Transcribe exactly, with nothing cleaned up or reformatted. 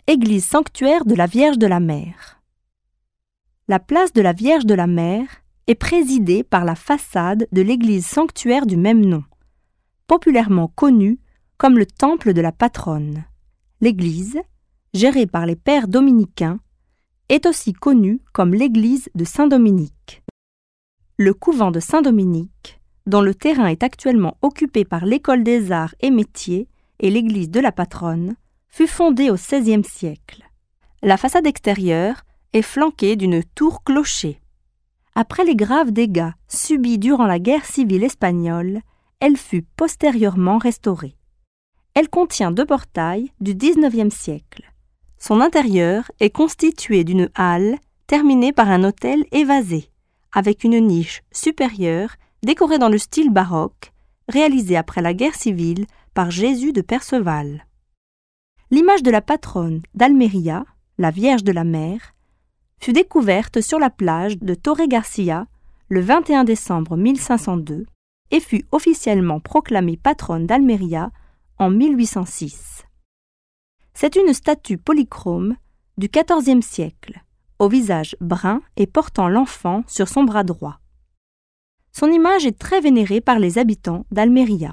Église sanctuaire de la Vierge de la Mer. La place de la Vierge de la Mer est présidée par la façade de l'église sanctuaire du même nom, populairement connue comme le temple de la patronne. L'église, gérée par les pères dominicains, est aussi connue comme l'église de Saint-Dominique. Le couvent de Saint-Dominique, dont le terrain est actuellement occupé par l'école des arts et métiers et l'église de la patronne, fut fondé au seizième siècle. La façade extérieure est flanquée d'une tour-clocher. Après les graves dégâts subis durant la guerre civile espagnole, elle fut postérieurement restaurée. Elle contient deux portails du dix-neuvième siècle. Son intérieur est constitué d'une halle terminée par un autel évasé, avec une niche supérieure décorée dans le style baroque, réalisée après la guerre civile par Jésus de Perceval. L'image de la patronne d'Almeria, la Vierge de la Mer, fut découverte sur la plage de Torre Garcia le vingt et un décembre mille cinq cent deux et fut officiellement proclamée patronne d'Almeria en mille huit cent six. C'est une statue polychrome du quatorzième siècle, au visage brun et portant l'enfant sur son bras droit. Son image est très vénérée par les habitants d'Almeria.